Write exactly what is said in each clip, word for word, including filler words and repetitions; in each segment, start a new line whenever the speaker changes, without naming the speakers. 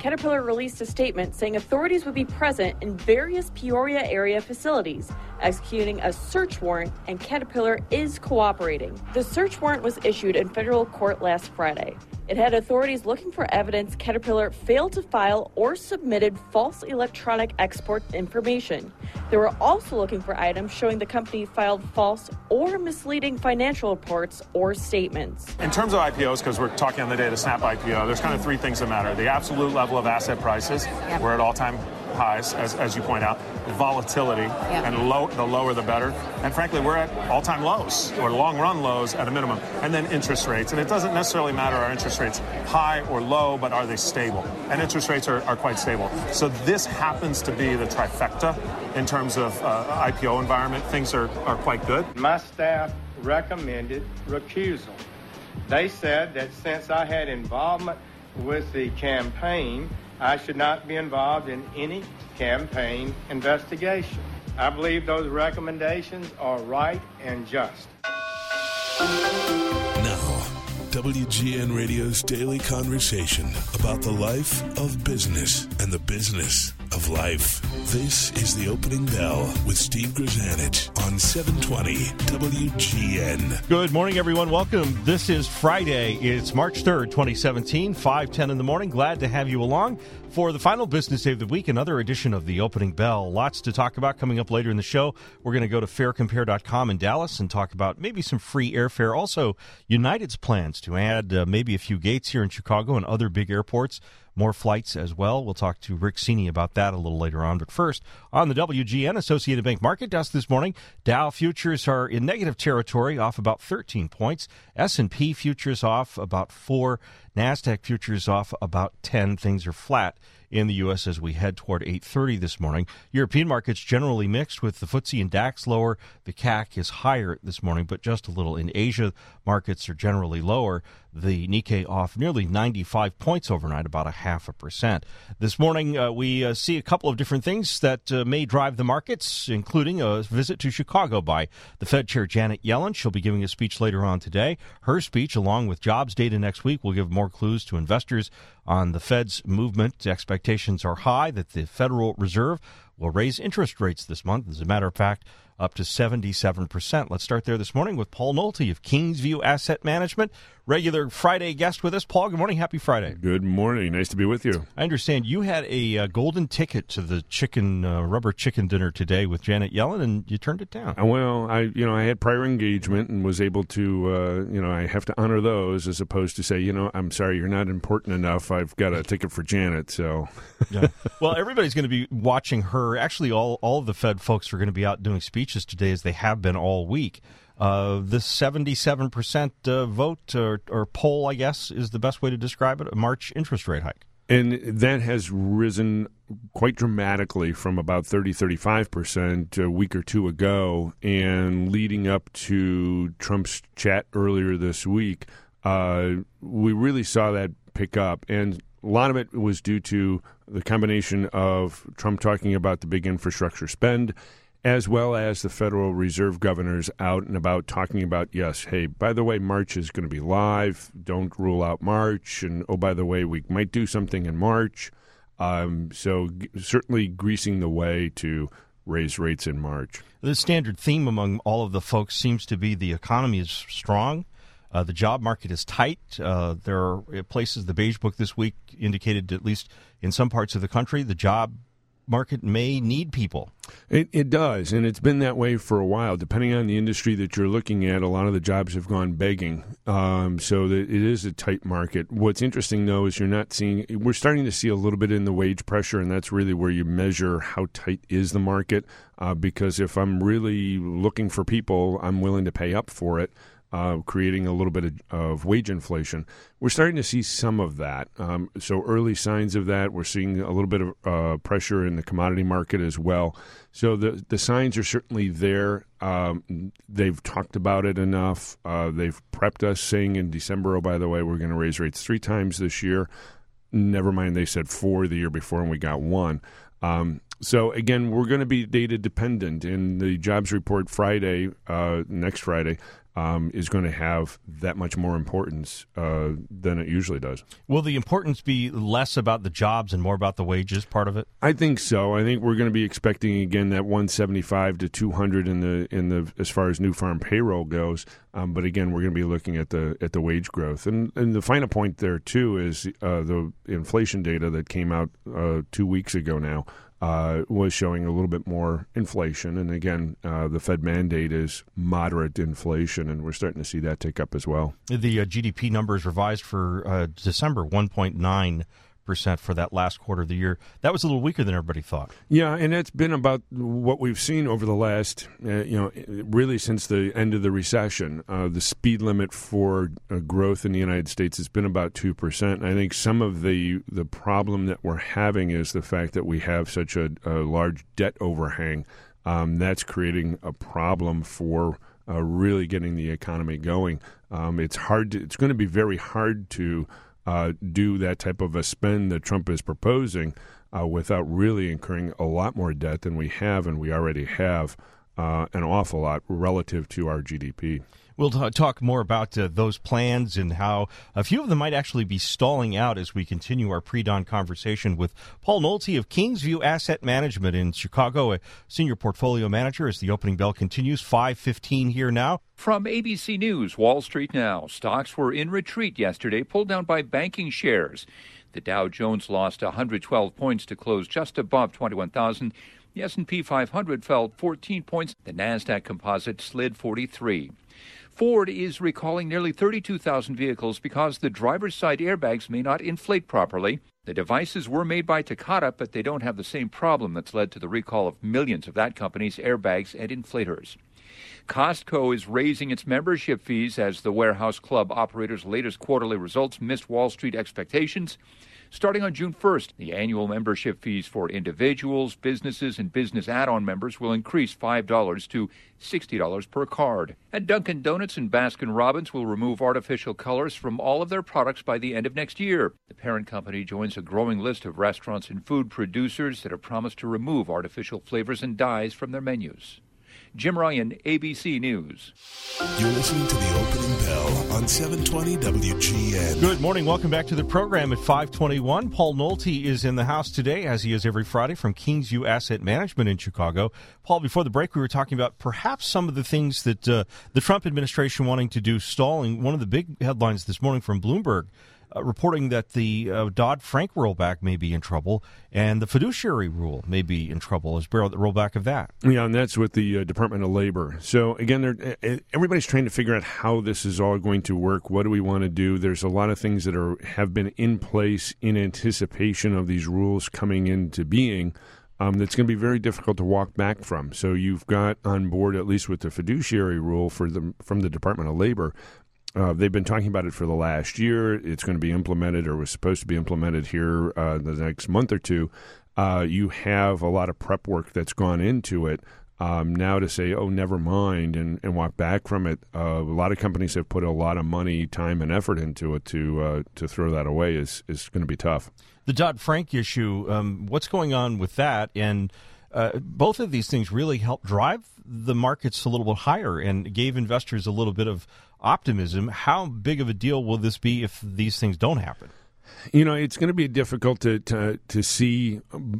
Caterpillar released a statement saying authorities would be present in various Peoria area facilities, executing a search warrant, and Caterpillar is cooperating. The search warrant was issued in federal court last Friday. It had authorities looking for evidence Caterpillar failed to file or submitted false electronic export information. They were also looking for items showing the company filed false or misleading financial reports or statements.
In terms of I P Os, because we're talking on the day of the Snap I P O, there's kind of three things that matter. The absolute level of asset prices, yep. We're at all-time highs, as, as you point out, volatility, yep. and low, the lower the better. And frankly, we're at all-time lows, or long-run lows at a minimum. And then interest rates. And it doesn't necessarily matter are interest rates high or low, but are they stable? And interest rates are, are quite stable. So this happens to be the trifecta in terms of uh, I P O environment. Things are, are quite good.
My staff recommended recusal. They said that since I had involvement with the campaign, I should not be involved in any campaign investigation. I believe those recommendations are right and just.
Now, W G N Radio's daily conversation about the life of business and the business of life. This is The Opening Bell with Steve Grzanich on seven twenty W G N.
Good morning, everyone. Welcome. This is Friday. It's March third, twenty seventeen, five ten in the morning. Glad to have you along for the final business day of the week, another edition of The Opening Bell. Lots to talk about coming up later in the show. We're going to go to fair compare dot com in Dallas and talk about maybe some free airfare. Also, United's plans to add uh, maybe a few gates here in Chicago and other big airports. More flights as well. We'll talk to Rick Cini about that a little later on. But first, on the W G N Associated Bank Market Desk this morning, Dow futures are in negative territory, off about thirteen points. S and P futures off about four. NASDAQ futures off about ten. Things are flat in the U S as we head toward eight thirty this morning. European markets generally mixed, with the F T S E and DAX lower. The C A C is higher this morning, but just a little. In Asia, markets are generally lower. The Nikkei off nearly ninety-five points overnight, about a half a percent. This morning, uh, we uh, see a couple of different things that uh, may drive the markets, including a visit to Chicago by the Fed Chair Janet Yellen. She'll be giving a speech later on today. Her speech, along with jobs data next week, will give more clues to investors on the Fed's movement. Expectations are high that the Federal Reserve will raise interest rates this month. As a matter of fact, up to seventy-seven percent. Let's start there this morning with Paul Nolte of Kingsview Asset Management, regular Friday guest with us. Paul, good morning. Happy Friday.
Good morning. Nice to be with you.
I understand you had a uh, golden ticket to the chicken uh, rubber chicken dinner today with Janet Yellen, and you turned it down.
Well, I you know I had prior engagement and was able to uh, you know I have to honor those, as opposed to say, you know I'm sorry, you're not important enough. I've got a ticket for Janet. So
yeah. Well, everybody's going to be watching her. Actually, all all of the Fed folks are going to be out doing speeches today, as they have been all week. Uh, this seventy-seven percent uh, vote or, or poll, I guess, is the best way to describe it, a March interest rate hike.
And that has risen quite dramatically from about thirty, thirty-five percent a week or two ago. And leading up to Trump's chat earlier this week, uh, we really saw that pick up. And a lot of it was due to the combination of Trump talking about the big infrastructure spend, as well as the Federal Reserve governors out and about talking about, yes, hey, by the way, March is going to be live. Don't rule out March. And, oh, by the way, we might do something in March. Um, so g- certainly greasing the way to raise rates in March.
The standard theme among all of the folks seems to be the economy is strong. Uh, the job market is tight. Uh, there are places, the Beige Book this week indicated, at least in some parts of the country, the job market may need people.
It, it does, and it's been that way for a while. Depending on the industry that you're looking at, a lot of the jobs have gone begging. Um, so that it is a tight market. What's interesting, though, is you're not seeing – we're starting to see a little bit in the wage pressure, and that's really where you measure how tight is the market. Uh, because if I'm really looking for people, I'm willing to pay up for it. Uh, creating a little bit of, of wage inflation. We're starting to see some of that. Um, so early signs of that. We're seeing a little bit of uh, pressure in the commodity market as well. So the the signs are certainly there. Um, they've talked about it enough. Uh, they've prepped us, saying in December, oh, by the way, we're going to raise rates three times this year. Never mind, they said four the year before, and we got one. Um, so, again, we're going to be data dependent. In the jobs report Friday, uh, next Friday, um, is going to have that much more importance uh, than it usually does.
Will the importance be less about the jobs and more about the wages part of it?
I think so. I think we're going to be expecting again that one seventy-five to two hundred in the in the as far as new farm payroll goes. Um, but again, we're going to be looking at the at the wage growth, and and the final point there too is uh, the inflation data that came out uh, two weeks ago now. Uh, was showing a little bit more inflation. And again, uh, the Fed mandate is moderate inflation, and we're starting to see that tick up as well.
The uh, G D P numbers revised for uh, December, one point nine percent for that last quarter of the year. That was a little weaker than everybody thought.
Yeah, and it's been about what we've seen over the last, uh, you know, really since the end of the recession. Uh, the speed limit for uh, growth in the United States has been about two percent. And I think some of the, the problem that we're having is the fact that we have such a, a large debt overhang. Um, that's creating a problem for uh, really getting the economy going. Um, it's hard to, it's going to be very hard to Uh, do that type of a spend that Trump is proposing uh, without really incurring a lot more debt than we have, and we already have uh, an awful lot relative to our G D P.
We'll t- talk more about uh, those plans and how a few of them might actually be stalling out as we continue our pre-dawn conversation with Paul Nolte of Kingsview Asset Management in Chicago, a senior portfolio manager, as the opening bell continues. five fifteen here now.
From A B C News, Wall Street now. Stocks were in retreat yesterday, pulled down by banking shares. The Dow Jones lost one hundred twelve points to close just above twenty-one thousand. The S and P five hundred fell fourteen points. The NASDAQ composite slid forty-three. Ford is recalling nearly thirty-two thousand vehicles because the driver's side airbags may not inflate properly. The devices were made by Takata, but they don't have the same problem that's led to the recall of millions of that company's airbags and inflators. Costco is raising its membership fees as the warehouse club operator's latest quarterly results missed Wall Street expectations. Starting on June first, the annual membership fees for individuals, businesses, and business add-on members will increase five dollars to sixty dollars per card. And Dunkin' Donuts and Baskin-Robbins will remove artificial colors from all of their products by the end of next year. The parent company joins a growing list of restaurants and food producers that have promised to remove artificial flavors and dyes from their menus. Jim Ryan, A B C News.
You're listening to the opening bell on seven twenty W G N.
Good morning. Welcome back to the program at five twenty-one. Paul Nolte is in the house today, as he is every Friday, from Kingsview Asset Management in Chicago. Paul, before the break, we were talking about perhaps some of the things that uh, the Trump administration wanting to do stalling. One of the big headlines this morning from Bloomberg, Uh, reporting that the uh, Dodd-Frank rollback may be in trouble and the fiduciary rule may be in trouble as the rollback of that.
Yeah, and that's with the uh, Department of Labor. So, again, they're, everybody's trying to figure out how this is all going to work. What do we want to do? There's a lot of things that are have been in place in anticipation of these rules coming into being um, that's going to be very difficult to walk back from. So you've got on board, at least with the fiduciary rule for the, from the Department of Labor, Uh, they've been talking about it for the last year. It's going to be implemented or was supposed to be implemented here uh, the next month or two. Uh, you have a lot of prep work that's gone into it. Um, now to say, oh, never mind, and, and walk back from it, uh, a lot of companies have put a lot of money, time, and effort into it. To uh, to throw that away is, is going to be tough.
The Dodd-Frank issue, um, what's going on with that? And uh, both of these things really helped drive the markets a little bit higher and gave investors a little bit of optimism. How big of a deal will this be if these things don't happen?
You know, it's going to be difficult to, to to see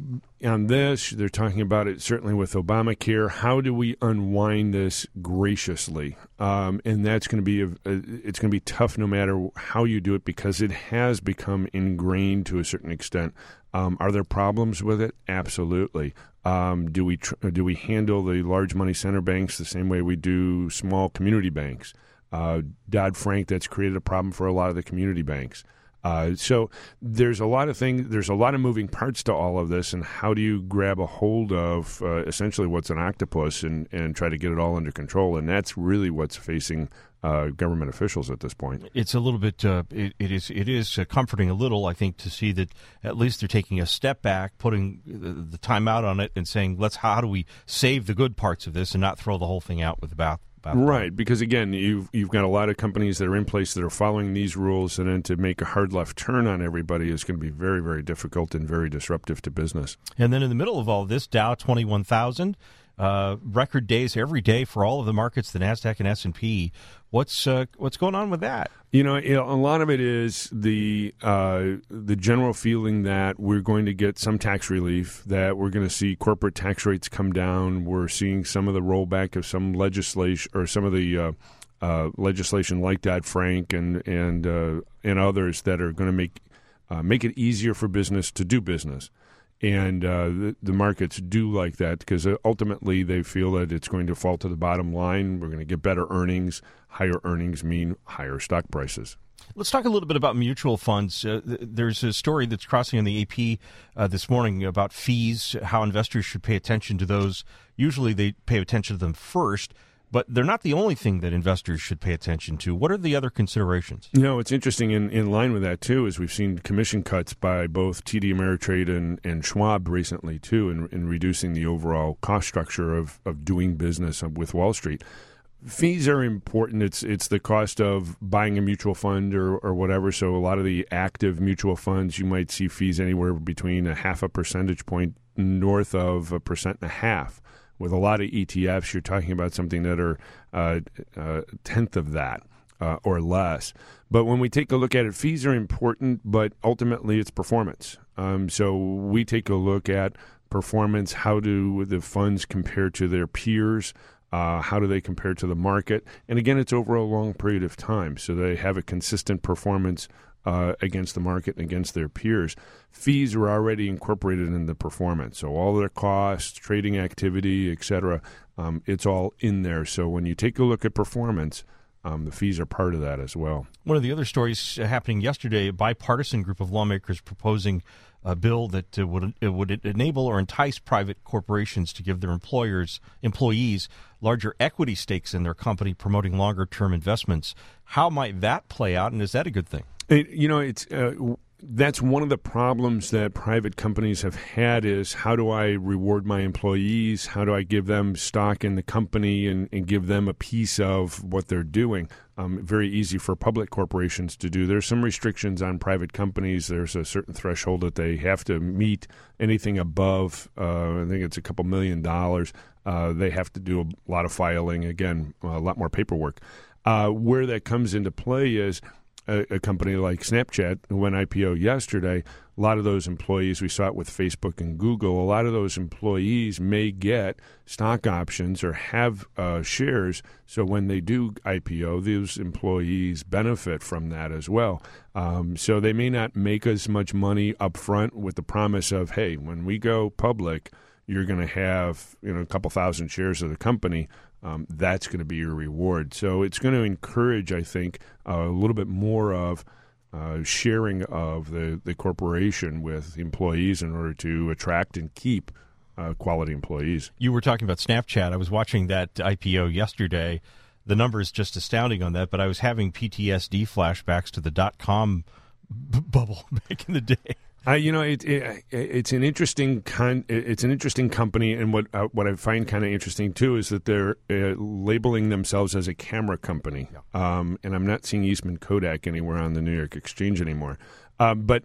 on this. They're talking about it certainly with Obamacare. How do we unwind this graciously? Um, and that's going to be a, a, it's going to be tough no matter how you do it because it has become ingrained to a certain extent. Um, are there problems with it? Absolutely. Um, do we tr- do we handle the large money center banks the same way we do small community banks? Uh, Dodd-Frank, that's created a problem for a lot of the community banks. Uh, so there's a lot of things, there's a lot of moving parts to all of this, and how do you grab a hold of uh, essentially what's an octopus and, and try to get it all under control? And that's really what's facing uh, government officials at this point.
It's a little bit, uh, it, it is it is uh, comforting a little, I think, to see that at least they're taking a step back, putting the, the time out on it and saying, let's, how do we save the good parts of this and not throw the whole thing out with the bath?
Right, because again, you've you've got a lot of companies that are in place that are following these rules, and then to make a hard left turn on everybody is going to be very, very difficult and very disruptive to business.
And then in the middle of all this, Dow twenty-one thousand, Uh, record days every day for all of the markets, the NASDAQ and S and P. What's uh, what's going on with that?
You know, a lot of it is the uh, the general feeling that we're going to get some tax relief, that we're going to see corporate tax rates come down. We're seeing some of the rollback of some legislation or some of the uh, uh, legislation like Dodd-Frank and and uh, and others that are going to make uh, make it easier for business to do business. And uh, the, the markets do like that because ultimately they feel that it's going to fall to the bottom line. We're going to get better earnings. Higher earnings mean higher stock prices.
Let's talk a little bit about mutual funds. Uh, th- there's a story that's crossing on the A P uh, this morning about fees, how investors should pay attention to those. Usually they pay attention to them first, but they're not the only thing that investors should pay attention to. What are the other considerations?
You know, it's interesting in, in line with that, too, is we've seen commission cuts by both T D Ameritrade and, and Schwab recently, too, in, in reducing the overall cost structure of, of doing business with Wall Street. Fees are important. It's it's the cost of buying a mutual fund or, or whatever. So a lot of the active mutual funds, you might see fees anywhere between a half a percentage point north of a percent and a half. With a lot of E T Fs, you're talking about something that are uh, a tenth of that uh, or less. But when we take a look at it, fees are important, but ultimately it's performance. Um, so we take a look at performance. How do the funds compare to their peers? Uh, how do they compare to the market? And again, it's over a long period of time. So they have a consistent performance uh, against the market and against their peers. Fees are already incorporated in the performance. So all their costs, trading activity, et cetera, um, it's all in there. So when you take a look at performance, um, the fees are part of that as well.
One of the other stories happening yesterday, a bipartisan group of lawmakers proposing a bill that uh, would uh, would enable or entice private corporations to give their employers employees larger equity stakes in their company, promoting longer-term investments. How might that play out, and is that a good thing?
It, you know, it's uh, that's one of the problems that private companies have had is how do I reward my employees? How do I give them stock in the company and, and give them a piece of what they're doing? Um, very easy for public corporations to do. There's some restrictions on private companies. There's a certain threshold that they have to meet. Anything above, uh, I think it's a couple million dollars, uh, they have to do a lot of filing. Again, a lot more paperwork. Uh, where that comes into play is A, a company like Snapchat, who went I P O yesterday, a lot of those employees, we saw it with Facebook and Google, a lot of those employees may get stock options or have uh, shares. So when they do I P O, those employees benefit from that as well. Um, so they may not make as much money up front with the promise of, hey, when we go public, you're going to have you know a couple thousand shares of the company. Um, that's going to be your reward. So it's going to encourage, I think, uh, a little bit more of uh, sharing of the, the corporation with employees in order to attract and keep uh, quality employees.
You were talking about Snapchat. I was watching that I P O yesterday. The number is just astounding on that, but I was having P T S D flashbacks to the dot-com b- bubble back in the day.
Uh, you know, it, it, it's an interesting con- it's an interesting company, and what uh, what I find kind of interesting too is that they're uh, labeling themselves as a camera company. Yeah. Um, and I'm not seeing Eastman Kodak anywhere on the New York Exchange anymore. Uh, but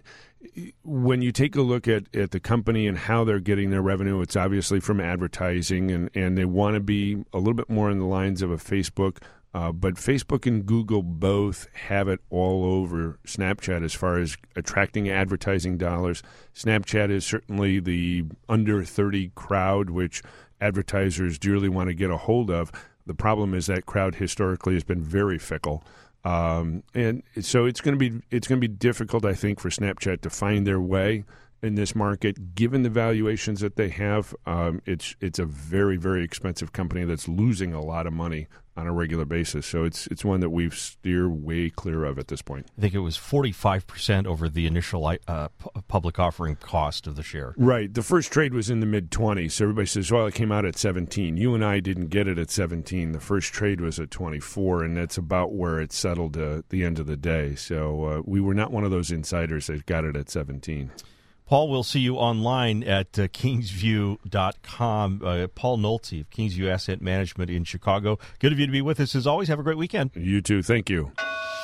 when you take a look at, at the company and how they're getting their revenue, it's obviously from advertising, and, and they want to be a little bit more in the lines of a Facebook. Uh, but Facebook and Google both have it all over Snapchat as far as attracting advertising dollars. Snapchat is certainly the under thirty crowd, which advertisers dearly want to get a hold of. The problem is that crowd historically has been very fickle. Um, and so it's going to be it's going to be difficult, I think, for Snapchat to find their way in this market, given the valuations that they have. Um, it's it's a very, very expensive company that's losing a lot of money on a regular basis. So it's it's one that we've steered way clear of at this point.
I think it was forty-five percent over the initial uh, p- public offering cost of the share.
Right. The first trade was in the mid-twenties. So everybody says, well, it came out at seventeen. You and I didn't get it at seventeen. The first trade was at twenty-four, and that's about where it settled at the end of the day. So uh, we were not one of those insiders that got it at seventeen.
Paul, we'll see you online at uh, kingsview dot com. Uh, Paul Nolte of Kingsview Asset Management in Chicago. Good of you to be with us as always. Have a great weekend.
You too. Thank you.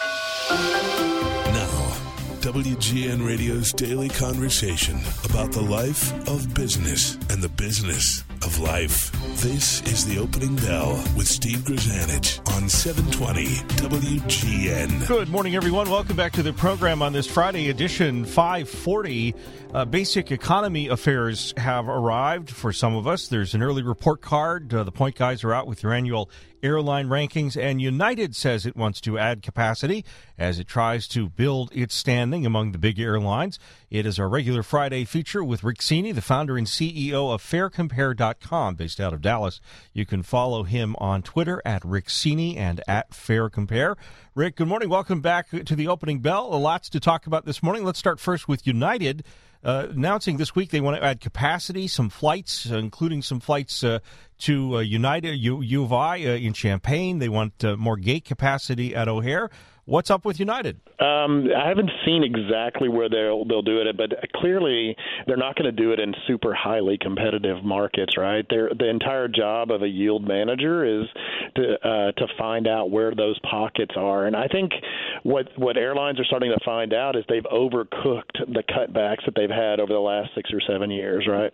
Now, W G N Radio's daily conversation about the life of business and the business of life. This is the Opening Bell with Steve Grzanich on seven twenty W G N.
Good morning, everyone. Welcome back to the program on this Friday edition, five forty. Uh, basic economy affairs have arrived for some of us. There's an early report card. Uh, the Point Guys are out with their annual airline rankings, and United says it wants to add capacity as it tries to build its standing among the big airlines. It is our regular Friday feature with Rick Cheney, the founder and C E O of Fare Compare dot com, based out of Dallas. You can follow him on Twitter at Rick Cheney and at Fare Compare. Rick, good morning. Welcome back to the Opening Bell. Lots to talk about this morning. Let's start first with United. Uh, announcing this week they want to add capacity, some flights, uh, including some flights uh, to uh, United, U, U of I uh, in Champaign. They want uh, more gate capacity at O'Hare. What's up with United?
Um, I haven't seen exactly where they'll they'll do it, but clearly they're not going to do it in super highly competitive markets, right? They're, the entire job of a yield manager is to uh, to find out where those pockets are, and I think what what airlines are starting to find out is they've overcooked the cutbacks that they've had over the last six or seven years, right?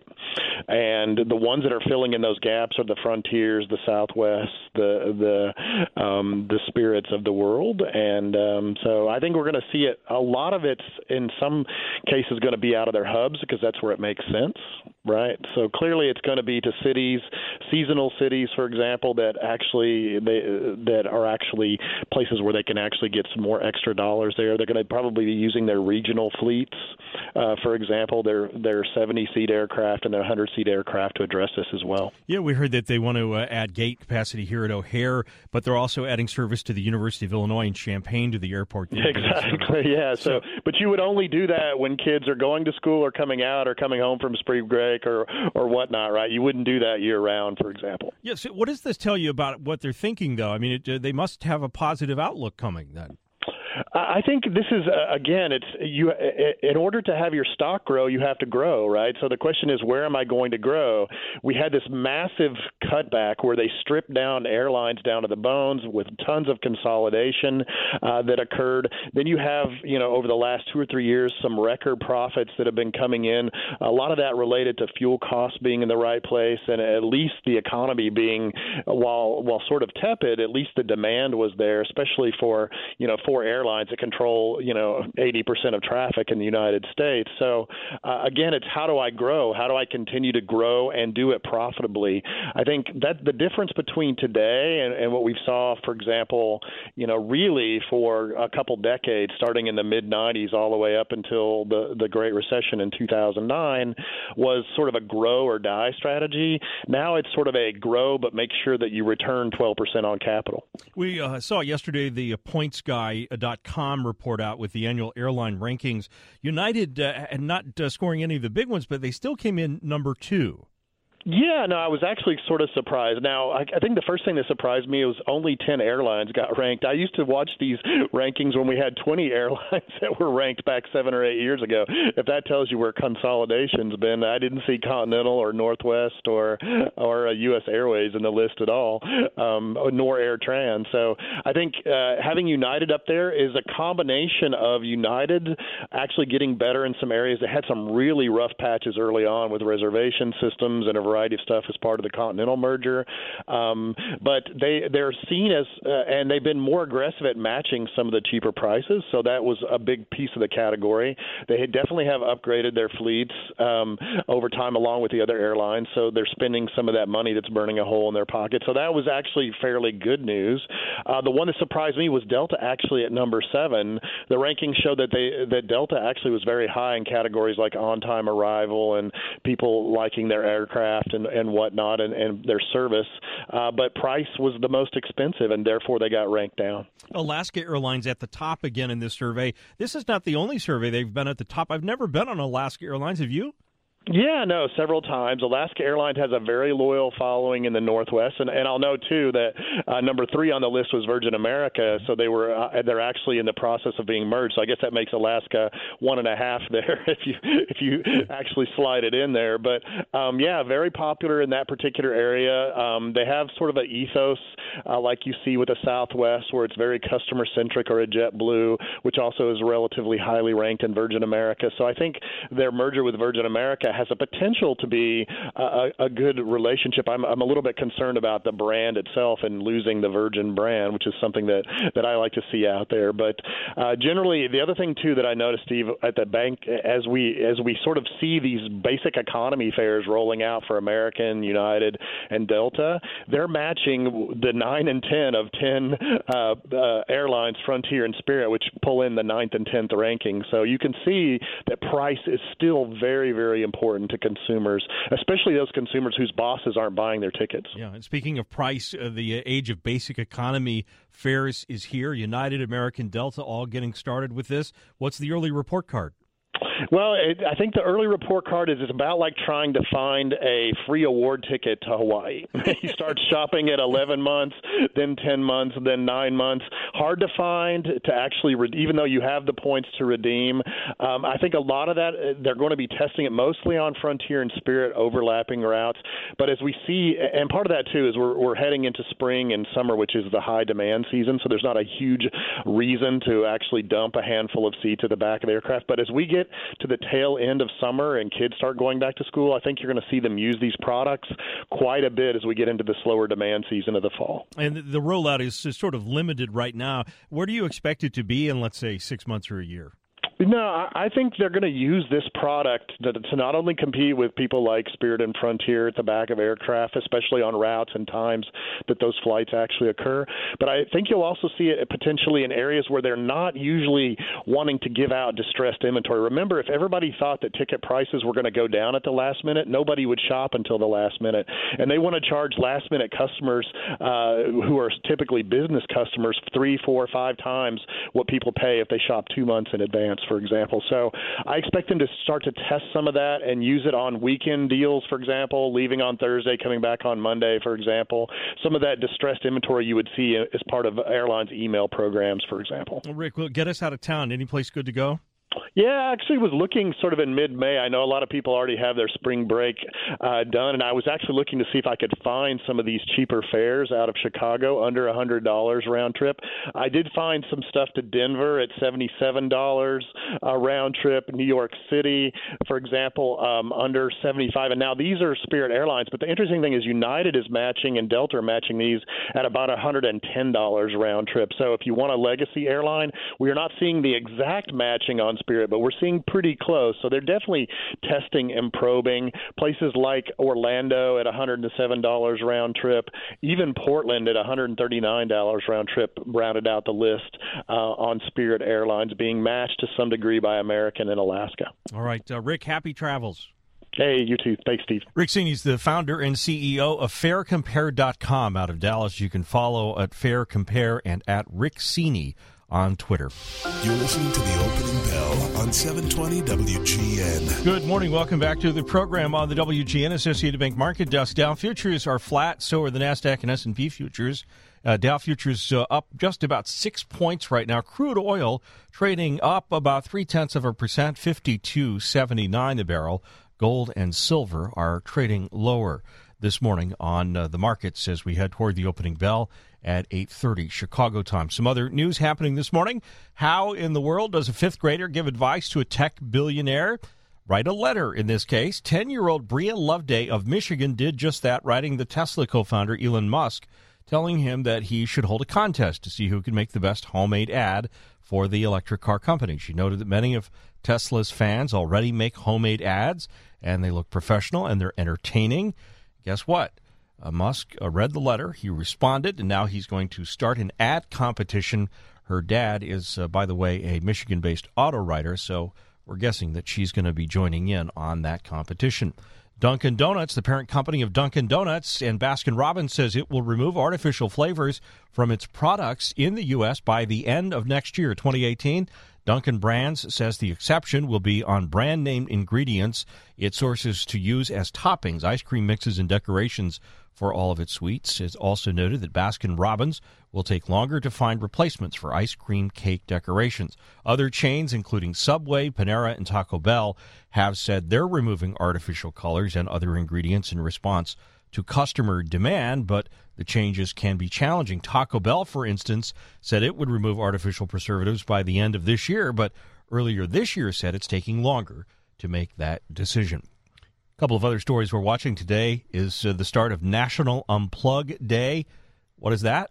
And the ones that are filling in those gaps are the Frontiers, the Southwest, the the um, the Spirits of the world, and And um, so I think we're going to see it. A lot of it's in some cases going to be out of their hubs because that's where it makes sense, right? So clearly it's going to be to cities, seasonal cities, for example, that actually they, that are actually places where they can actually get some more extra dollars there. They're going to probably be using their regional fleets, uh, for example, their their seventy-seat aircraft and their one hundred-seat aircraft to address this as well.
Yeah, we heard that they want to uh, add gate capacity here at O'Hare, but they're also adding service to the University of Illinois in Champaign to the airport.
Exactly, yeah. So, but you would only do that when kids are going to school or coming out or coming home from spring break or, or whatnot, right? You wouldn't do that year-round, for example.
Yes. Yeah, so what does this tell you about what they're thinking, though? I mean, it, they must have a positive outlook coming then.
I think this is uh, again. It's you. In order to have your stock grow, you have to grow, right? So the question is, where am I going to grow? We had this massive cutback where they stripped down airlines down to the bones with tons of consolidation uh, that occurred. Then you have, you know, over the last two or three years, some record profits that have been coming in. A lot of that related to fuel costs being in the right place, and at least the economy being, while while sort of tepid, at least the demand was there, especially for you know for airlines. Airlines that control, you know, eighty percent of traffic in the United States. So, uh, again, it's how do I grow? How do I continue to grow and do it profitably? I think that the difference between today and, and what we saw, for example, you know, really for a couple decades, starting in the mid nineties all the way up until the, the Great Recession in two thousand nine, was sort of a grow or die strategy. Now it's sort of a grow, but make sure that you return twelve percent on capital.
We uh, saw yesterday the Points Guy dot com report out with the annual airline rankings. United uh, and not uh, scoring any of the big ones, but they still came in number two.
Yeah, no, I was actually sort of surprised. Now, I, I think the first thing that surprised me was only ten airlines got ranked. I used to watch these rankings when we had twenty airlines that were ranked back seven or eight years ago. If that tells you where consolidation's been, I didn't see Continental or Northwest or or uh, U S Airways in the list at all, um, nor AirTran. So I think uh, having United up there is a combination of United actually getting better in some areas. They had some really rough patches early on with reservation systems and a variety of stuff as part of the Continental merger, um, but they they're seen as uh, and they've been more aggressive at matching some of the cheaper prices. So that was a big piece of the category. They definitely have upgraded their fleets um, over time, along with the other airlines. So they're spending some of that money that's burning a hole in their pocket. So that was actually fairly good news. Uh, the one that surprised me was Delta actually at number seven. The rankings showed that they that Delta actually was very high in categories like on-time arrival and people liking their aircraft and, and whatnot and, and their service, uh, but price was the most expensive, and therefore they got ranked down.
Alaska Airlines at the top again in this survey. This is not the only survey they've been at the top. I've never been on Alaska Airlines. Have you?
Yeah, no, several times. Alaska Airlines has a very loyal following in the Northwest, and, and I'll note too that uh, number three on the list was Virgin America, so they were uh, they're actually in the process of being merged. So I guess that makes Alaska one and a half there if you if you actually slide it in there. But um, yeah, very popular in that particular area. Um, they have sort of an ethos uh, like you see with the Southwest, where it's very customer centric, or a JetBlue, which also is relatively highly ranked in Virgin America. So I think their merger with Virgin America has a potential to be a, a good relationship. I'm, I'm a little bit concerned about the brand itself and losing the Virgin brand, which is something that, that I like to see out there. But uh, generally, the other thing, too, that I noticed, Steve, at the bank, as we as we sort of see these basic economy fares rolling out for American, United, and Delta, they're matching the nine and ten of ten uh, uh, airlines, Frontier and Spirit, which pull in the ninth and tenth ranking. So you can see that price is still very, very important to consumers, especially those consumers whose bosses aren't buying their tickets.
Yeah, and speaking of price, uh, the age of basic economy fares is here. United, American, Delta all getting started with this. What's the early report card?
Well, it, I think the early report card is it's about like trying to find a free award ticket to Hawaii. You start shopping at eleven months, then ten months, then nine months. Hard to find to actually, re- even though you have the points to redeem. Um, I think a lot of that, they're going to be testing it mostly on Frontier and Spirit overlapping routes. But as we see, and part of that, too, is we're, we're heading into spring and summer, which is the high demand season. So there's not a huge reason to actually dump a handful of seats at the back of the aircraft. But as we get to the tail end of summer and kids start going back to school, I think you're going to see them use these products quite a bit as we get into the slower demand season of the fall.
And the rollout is, is sort of limited right now. Where do you expect it to be in, let's say, six months or a year?
No, I think they're going to use this product to, to not only compete with people like Spirit and Frontier at the back of aircraft, especially on routes and times that those flights actually occur, but I think you'll also see it potentially in areas where they're not usually wanting to give out distressed inventory. Remember, if everybody thought that ticket prices were going to go down at the last minute, nobody would shop until the last minute. And they want to charge last-minute customers uh, who are typically business customers three, four, five times what people pay if they shop two months in advance, for example. So I expect them to start to test some of that and use it on weekend deals, for example, leaving on Thursday, coming back on Monday, for example. Some of that distressed inventory you would see as part of airlines' email programs, for example.
Well, Rick, well, get us out of town. Any place good to go?
Yeah, I actually was looking sort of in mid-May. I know a lot of people already have their spring break uh, done, and I was actually looking to see if I could find some of these cheaper fares out of Chicago, under one hundred dollars round trip. I did find some stuff to Denver at seventy-seven dollars uh, round trip, New York City, for example, um, under seventy-five dollars. And now these are Spirit Airlines, but the interesting thing is United is matching and Delta are matching these at about one hundred ten dollars round trip. So if you want a legacy airline, we are not seeing the exact matching on Spirit, but we're seeing pretty close. So they're definitely testing and probing. Places like Orlando at one hundred seven dollars round trip, even Portland at one hundred thirty-nine dollars round trip rounded out the list uh, on Spirit Airlines, being matched to some degree by American and Alaska.
All right, uh, Rick, happy travels.
Hey, you too. Thanks, Steve.
Rick Cini is the founder and C E O of Fare Compare dot com out of Dallas. You can follow at Fare Compare and at Rick Cini on Twitter.
You're listening to the opening bell on seven twenty W G N.
Good morning. Welcome back to the program on the W G N Associated Bank Market Desk. Dow futures are flat, so are the NASDAQ and S and P futures. Uh, Dow futures uh, up just about six points right now. Crude oil trading up about three-tenths of a percent, fifty-two seventy-nine a barrel. Gold and silver are trading lower this morning on uh, the markets as we head toward the opening bell at eight thirty Chicago time. Some other news happening this morning. How in the world does a fifth grader give advice to a tech billionaire? Write a letter in this case. ten-year-old Bria Loveday of Michigan did just that, writing the Tesla co-founder Elon Musk, telling him that he should hold a contest to see who can make the best homemade ad for the electric car company. She noted that many of Tesla's fans already make homemade ads, and they look professional and they're entertaining. Guess what? Uh, Musk uh, read the letter, he responded, and now he's going to start an ad competition. Her dad is, uh, by the way, a Michigan-based auto writer, so we're guessing that she's going to be joining in on that competition. Dunkin' Donuts, the parent company of Dunkin' Donuts and Baskin-Robbins, says it will remove artificial flavors from its products in the U S by the end of next year, twenty eighteen. Dunkin' Brands says the exception will be on brand-name ingredients it sources to use as toppings, ice cream mixes, and decorations for all of its sweets. It's also noted that Baskin-Robbins will take longer to find replacements for ice cream cake decorations. Other chains, including Subway, Panera, and Taco Bell, have said they're removing artificial colors and other ingredients in response to customer demand, but the changes can be challenging. Taco Bell, for instance, said it would remove artificial preservatives by the end of this year, but earlier this year said it's taking longer to make that decision. A couple of other stories we're watching today is uh, the start of National Unplug Day. What is that?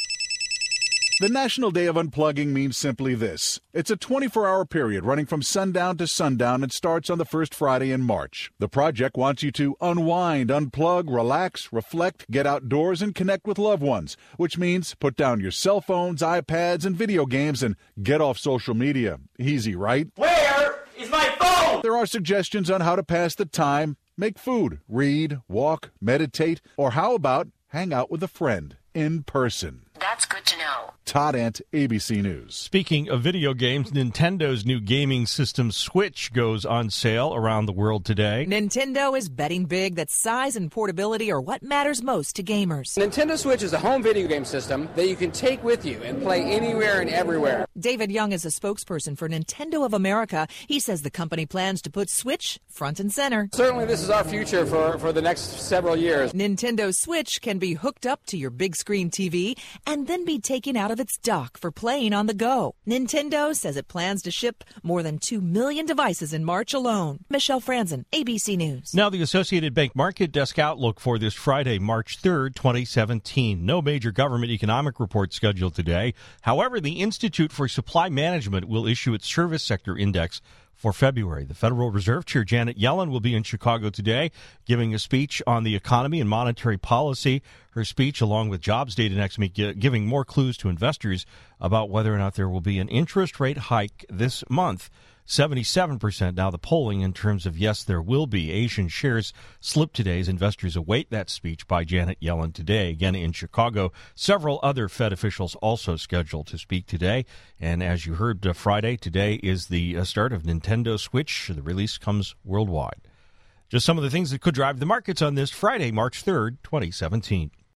The National Day of Unplugging means simply this. It's a twenty-four hour period running from sundown to sundown and starts on the first Friday in March. The project wants you to unwind, unplug, relax, reflect, get outdoors, and connect with loved ones, which means put down your cell phones, iPads, and video games and get off social media. Easy, right?
Where is my phone?
There are suggestions on how to pass the time, make food, read, walk, meditate, or how about hang out with a friend in person.
That's good to know.
Todd Ant, A B C News.
Speaking of video games, Nintendo's new gaming system Switch goes on sale around the world today.
Nintendo is betting big that size and portability are what matters most to gamers.
Nintendo Switch is a home video game system that you can take with you and play anywhere and everywhere.
David Young is a spokesperson for Nintendo of America. He says the company plans to put Switch front and center.
Certainly this is our future for, for the next several years.
Nintendo Switch can be hooked up to your big screen T V and then be taken out of its dock for playing on the go. Nintendo says it plans to ship more than two million devices in March alone. Michelle Franzen, A B C News.
Now the Associated Bank Market Desk outlook for this Friday, March third, twenty seventeen. No major government economic report scheduled today. However, the Institute for Supply Management will issue its service sector index for February. The Federal Reserve Chair Janet Yellen will be in Chicago today, giving a speech on the economy and monetary policy. Her speech, along with jobs data next week, giving more clues to investors about whether or not there will be an interest rate hike this month. seventy-seven percent now the polling in terms of yes, there will be. Asian shares slipped today as investors await that speech by Janet Yellen today. Again, in Chicago, several other Fed officials also scheduled to speak today. And as you heard uh, Friday, today is the uh, start of Nintendo Switch. The release comes worldwide. Just some of the things that could drive the markets on this Friday, March third, twenty seventeen.